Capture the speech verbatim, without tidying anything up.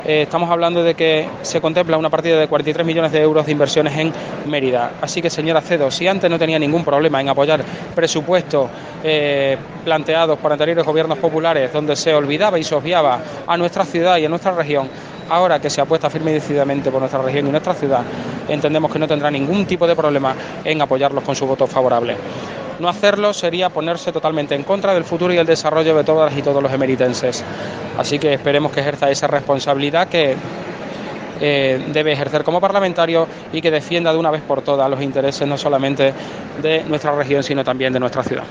Eh, estamos hablando de que se contempla una partida de cuarenta y tres millones de euros de inversiones en Mérida. Así que, señora Cedo, si antes no tenía ningún problema en apoyar presupuestos eh, planteados por anteriores gobiernos populares, donde se olvidaba y se obviaba a nuestra ciudad y a nuestra región, ahora que se apuesta firme y decididamente por nuestra región y nuestra ciudad, entendemos que no tendrá ningún tipo de problema en apoyarlos con su voto favorable. No hacerlo sería ponerse totalmente en contra del futuro y el desarrollo de todas y todos los emeritenses. Así que esperemos que ejerza esa responsabilidad que eh, debe ejercer como parlamentario y que defienda de una vez por todas los intereses no solamente de nuestra región, sino también de nuestra ciudad.